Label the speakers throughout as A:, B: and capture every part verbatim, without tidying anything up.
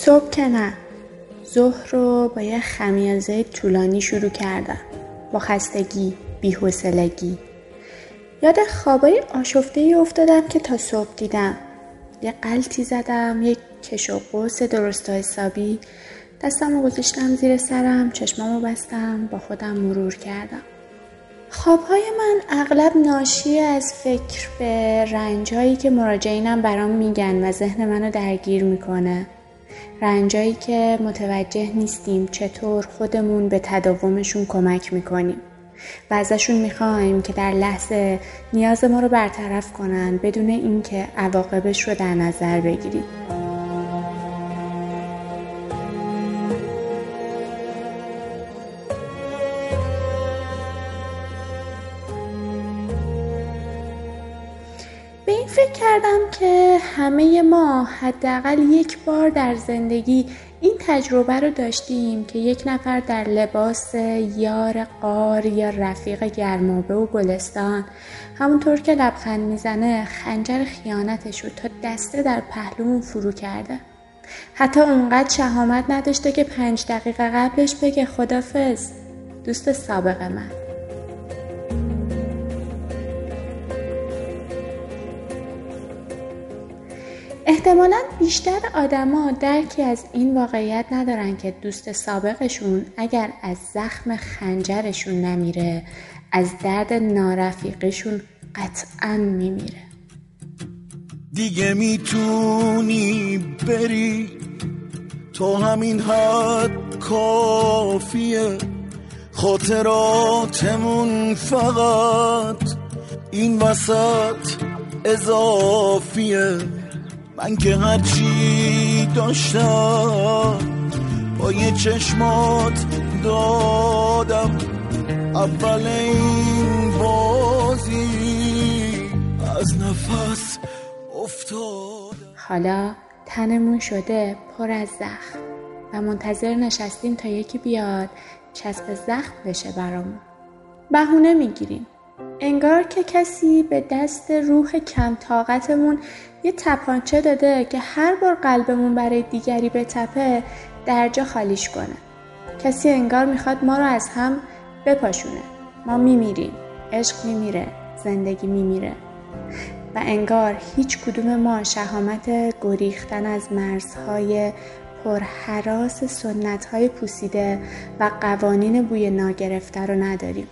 A: صبح که نه، ظهر رو با یه خمیازه طولانی شروع کردم، با خستگی، بی‌حوصلگی. یاد خوابای آشفته‌ای افتادم که تا صبح دیدم. یه غلطی زدم، یک کش و قوس درست و حسابی. دستم رو گذاشتم زیر سرم، چشمامو بستم، با خودم مرور کردم. خوابهای من اغلب ناشی از فکر به رنجایی که مراجعینم برام میگن و ذهن منو درگیر میکنه. رنجایی که متوجه نیستیم چطور خودمون به تداومشون کمک میکنیم و ازشون میخوایم که در لحظه نیاز ما رو برطرف کنن بدون اینکه عواقبش رو در نظر بگیریم. به این فکر کردم که همه ما حداقل یک بار در زندگی این تجربه رو داشتیم که یک نفر در لباس یار غار یا رفیق گرمابه و گلستان همونطور که لبخند میزنه خنجر خیانتش رو تا دسته در پهلومون فرو کرده. حتی اونقدر شهامت نداشته که پنج دقیقه قبلش بگه خدافظ دوست سابق من. احتمالاً بیشتر آدما درکی از این واقعیت ندارن که دوست سابقشون اگر از زخم خنجرشون نمیره از درد نارفیقشون قطعاً میمیره.
B: دیگه میتونی بری، تو همین حد کافیه، خاطراتمون فقط این وسط اضافیه. من که هرچی داشتم با یه چشمات دادم، اول این بازی از نفس افتادم.
A: حالا تنمون شده پر از زخم و منتظر نشستیم تا یکی بیاد چسب زخم بشه برامون. بهونه میگیریم، انگار که کسی به دست روح کم طاقتمون یه تپانچه داده که هر بار قلبمون برای دیگری بتپه درجا خالیش کنه. کسی انگار میخواد ما رو از هم بپاشونه. ما میمیریم، عشق میمیره، زندگی میمیره و انگار هیچ کدوم ما شهامت گریختن از مرزهای پرهراس سنت‌های پوسیده و قوانین بوی ناگرفته رو نداریم.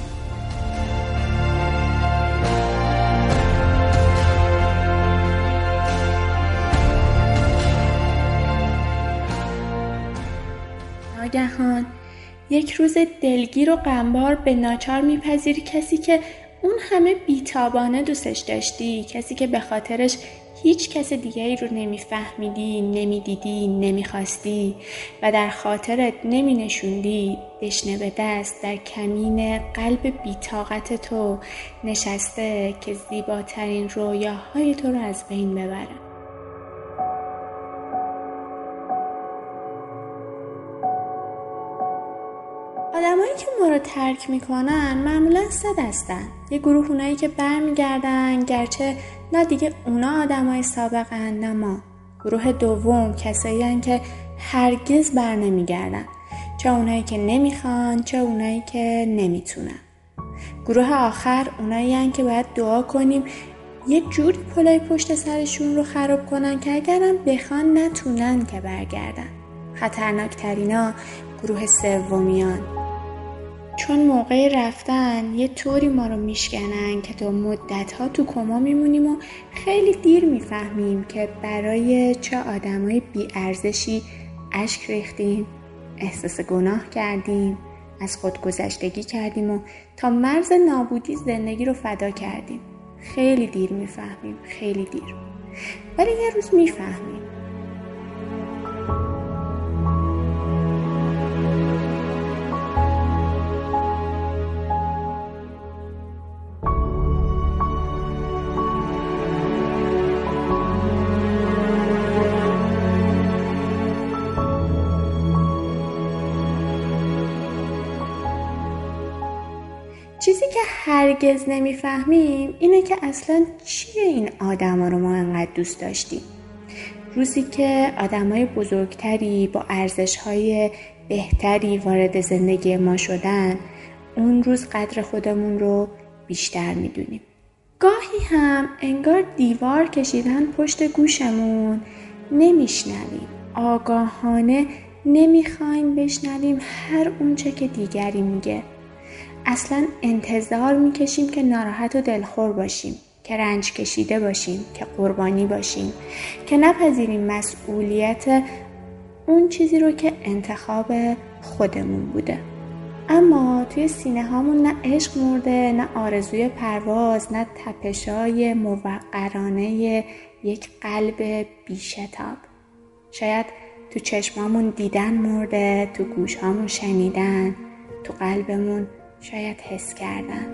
A: ناگهان یک روز دلگیر و غمبار به ناچار میپذیری کسی که اون همه بیتابانه دوستش داشتی، کسی که به خاطرش هیچ کس دیگری رو نمیفهمیدی، نمیدیدی، نمیخواستی و در خاطرت نمینشوندی، دشنه به دست در کمین قلب بیتاقت تو نشسته که زیباترین رویاهای تو رو از بین ببره. آدمایی که ما رو ترک میکنن معمولا سه دستن. یه گروه اونایی که برمیگردن، گرچه نه دیگه اونا آدمای سابقن نه ما. گروه دوم کسایی هن که هرگز بر نمیگردن، چه اونایی که نمیخوان چه اونایی که نمیتونن. گروه آخر اونایی هن که باید دعا کنیم یه جوری پلای پشت سرشون رو خراب کنن که اگرم بخوان نتونن که برگردن. خطرناکترینا گروه سومیان، چون موقع رفتن یه طوری ما رو میشکنن که تا مدت‌ها تو کما میمونیم و خیلی دیر میفهمیم که برای چه آدمای بی‌ارزشی اشک ریختیم، احساس گناه کردیم، از خودگذشتگی کردیم و تا مرز نابودی زندگی رو فدا کردیم. خیلی دیر میفهمیم، خیلی دیر، ولی یه روز میفهمیم. چیزی که هرگز نمیفهمیم اینه که اصلا چیه این آدم ها رو ما انقدر دوست داشتیم. روزی که آدمای بزرگتری با ارزش‌های بهتری وارد زندگی ما شدن، اون روز قدر خودمون رو بیشتر میدونیم. گاهی هم انگار دیوار کشیدن پشت گوشمون، نمیشنویم. آگاهانه نمیخوایم بشنویم هر اون چه که دیگری میگه. اصلا انتظار میکشیم که ناراحت و دلخور باشیم، که رنج کشیده باشیم، که قربانی باشیم، که نپذیریم مسئولیت اون چیزی رو که انتخاب خودمون بوده. اما توی سینه هامون نه عشق مرده، نه آرزوی پرواز، نه تپشای موقرانه یک قلب بیشتاب. شاید تو چشمامون دیدن مرده، تو گوشامون شنیدن، تو قلبمون شاید حس کردن.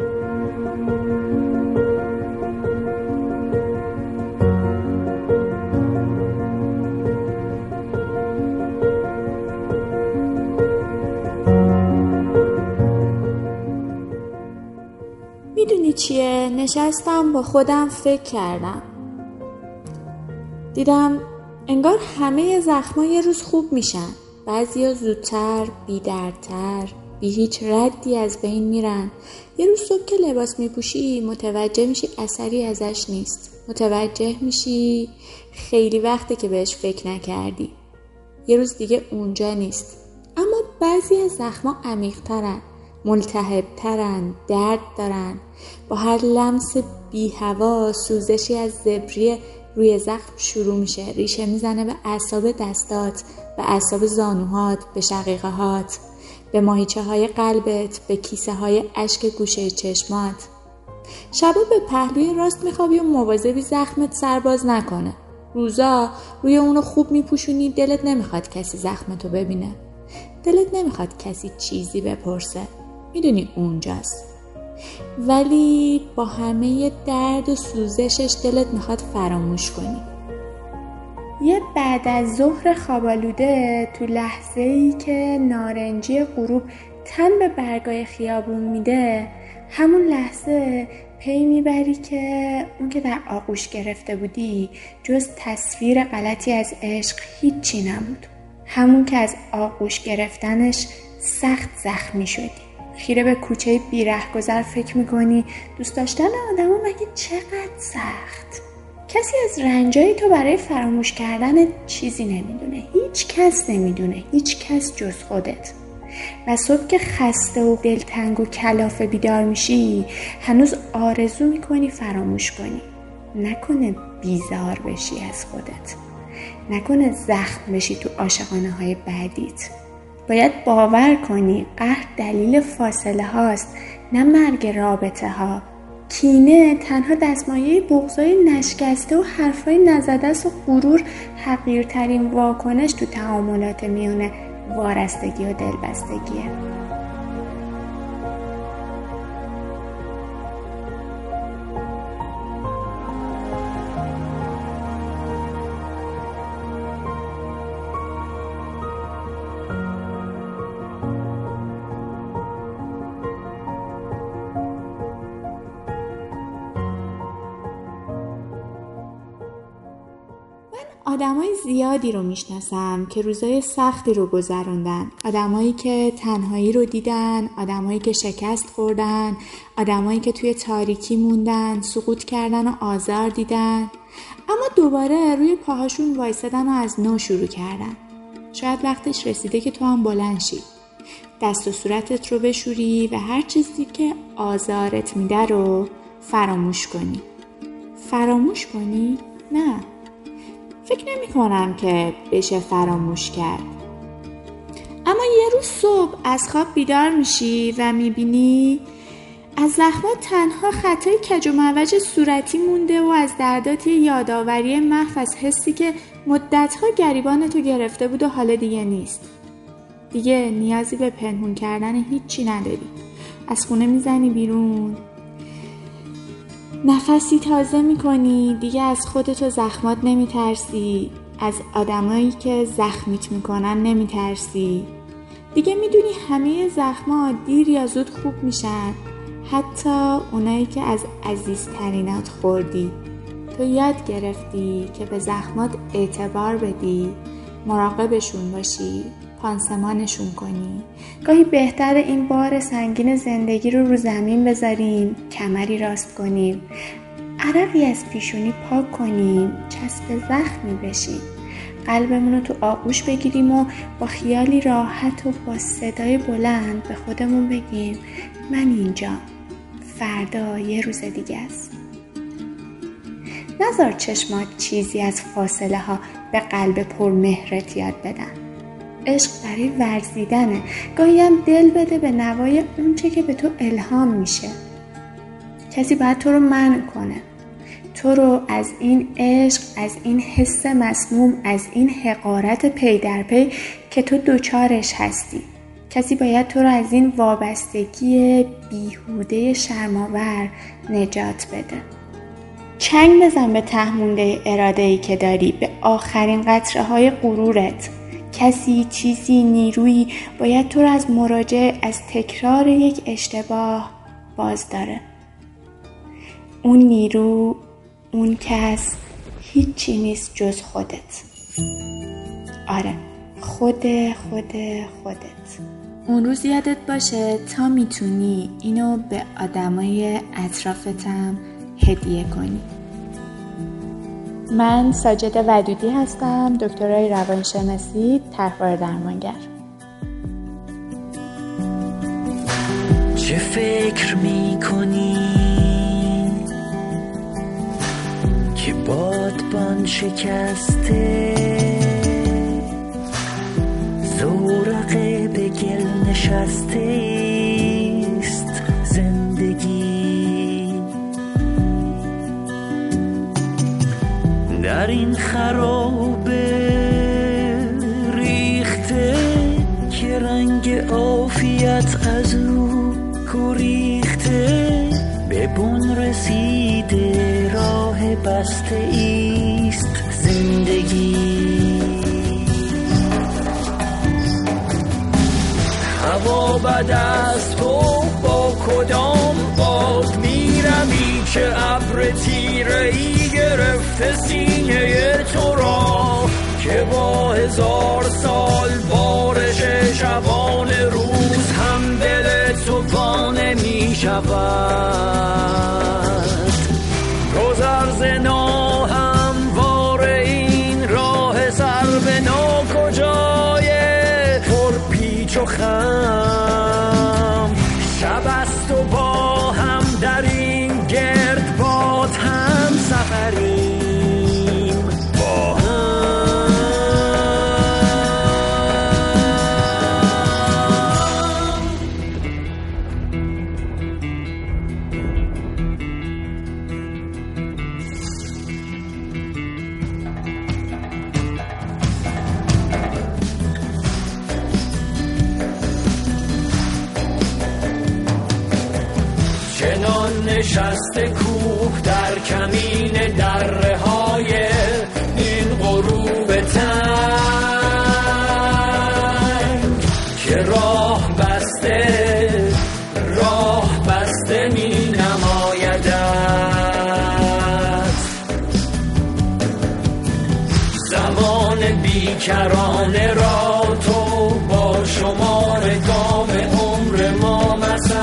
A: میدونی چیه؟ نشستم با خودم فکر کردم. دیدم انگار همه زخم‌ها یه روز خوب میشن. بعضیا زودتر، بی‌دردتر، بی هیچ ردی از بین میرن. یه روز صبح که لباس میپوشی متوجه میشی اثری ازش نیست. متوجه میشی خیلی وقته که بهش فکر نکردی. یه روز دیگه اونجا نیست. اما بعضی از زخم‌ها عمیق‌ترن، ملتهب‌ترن، درد دارن. با هر لمس بی هوا سوزشی از زبری روی زخم شروع میشه، ریشه میزنه به اعصاب دستات، به اعصاب زانوهات، به شقیقه هات، به ماهیچه های قلبت، به کیسه های اشک گوشه چشمات. شبا به پهلوی راست میخوابی و مواظبی زخمت سرباز نکنه. روزا روی اونو خوب میپوشونی، دلت نمیخواد کسی زخمتو ببینه. دلت نمیخواد کسی چیزی بپرسه. میدونی اونجاست. ولی با همه درد و سوزشش دلت میخواد فراموش کنی. یه بعد از ظهر خوابالوده تو لحظه‌ای که نارنجی غروب تن به برگای خیابون میده، همون لحظه پی میبری که اون که در آغوش گرفته بودی جز تصویر غلطی از عشق هیچی نبود. همون که از آغوش گرفتنش سخت زخمی شدی. خیره به کوچه بیرهگذر فکر میکنی دوست داشتن آدم ها مگه چقدر سخت. کسی از رنجای تو برای فراموش کردن چیزی نمیدونه. هیچ کس نمیدونه. هیچ کس جز خودت. و صبح که خسته و دلتنگ و کلافه بیدار میشی هنوز آرزو میکنی فراموش کنی. نکنه بیزار بشی از خودت. نکنه زخم بشی تو عاشقانه های بعدیت. باید باور کنی قهر دلیل فاصله هاست، نه مرگ رابطه ها. کینه تنها دستمایه بغضای نشکسته و حرفای نزده است و غرور حقیرترین واکنش تو تعاملات میان وارستگی و دلبستگیه. آدمای زیادی رو میشناسم که روزای سختی رو گذروندن. آدمایی که تنهایی رو دیدن، آدمایی که شکست خوردن، آدمایی که توی تاریکی موندن، سقوط کردن و آزار دیدن، اما دوباره روی پاهاشون وایسادن و از نو شروع کردن. شاید وقتش رسیده که تو هم بلند شی، دست و صورتت رو بشوری و هر چیزی که آزارت میده رو فراموش کنی. فراموش کنی؟ نه، فکر نمی کنم که بشه فراموش کرد. اما یه روز صبح از خواب بیدار میشی و میبینی از زخمات تنها خطای کج و معوج صورتی مونده و از دردات یادآوری محو از حسی که مدتها گریبانتو گرفته بود و حالا دیگه نیست. دیگه نیازی به پنهون کردن هیچی نداری. از خونه میزنی بیرون، نفسی تازه میکنی، دیگه از خودت و زخمات نمیترسی، از آدمایی که زخمیت میکنن نمیترسی. دیگه میدونی همه زخما دیر یا زود خوب میشن، حتی اونایی که از عزیزترینات خوردی. تو یاد گرفتی که به زخمات اعتبار بدی، مراقبشون باشی، پانسمانشون کنی. گاهی بهتر این بار سنگین زندگی رو رو زمین بذاریم، کمری راست کنیم، عرقی از پیشونی پاک کنیم، چسب زخمی بشیم، قلبمون رو تو آغوش بگیریم و با خیالی راحت و با صدای بلند به خودمون بگیم من اینجا، فردا یه روز دیگه است. نذار چشمات چیزی از فاصله ها به قلب پر مهرت یاد بدن. عشق برای ورزیدنه. گاهی هم دل بده به نوای اون چه که به تو الهام میشه. کسی باید تو رو منع کنه، تو رو از این عشق، از این حس مسموم، از این حقارت پی در پی که تو دوچارش هستی. کسی باید تو رو از این وابستگی بیهوده شرم‌آور نجات بده. چنگ بزن به ته مونده اراده‌ای که داری، به آخرین قطره های غرورت. کسی، چیزی، نیرویی باید تو رو از مراجعه، از تکرار یک اشتباه باز داره. اون نیرو، اون کس هیچی نیست جز خودت. آره، خود خود خودت. اون روز یادت باشه تا میتونی اینو به آدمای اطرافتم هدیه کنی. من ساجد ودودی هستم، دکترای روانشناسی، طرحواره درمانگر.
C: چه فکر میکنی که بادبان شکسته، زورقه به گل نشسته است زندگی. در این خرابه ریخته که رنگ عافیت از او گریخته، به بن رسیده راه بسته ایست زندگی. هوا بد از تو با کدام باد میرمی که ابر تیره‌ای گرفته سینه تو را، که با هزار سال بارش شبان روز هم دل تو پا نمی شود. گذر ز ناهموار این راه سر به ناکجای پر پیچ و خم، شب است و با هم در این گردباد هم سفریم با هم. چنان نشسته کوه در کمین دره های این غروب تنگ، که راه بسته راه بسته می نمایدت. زمان بیکرانه را تو با شمار گام عمر ما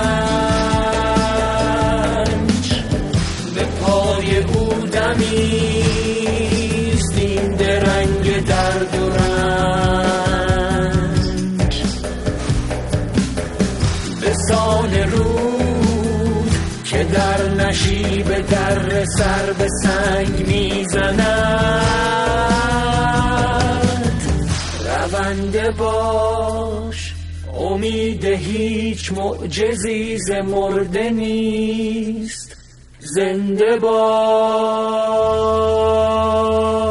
C: مسنج، به پای او دمیست این درنگ درد و رنج. به سان رود که در نشیب در سر به سنگ میزند، رونده باش امید هیچ معجزی ز مرده نیست، زنده باش.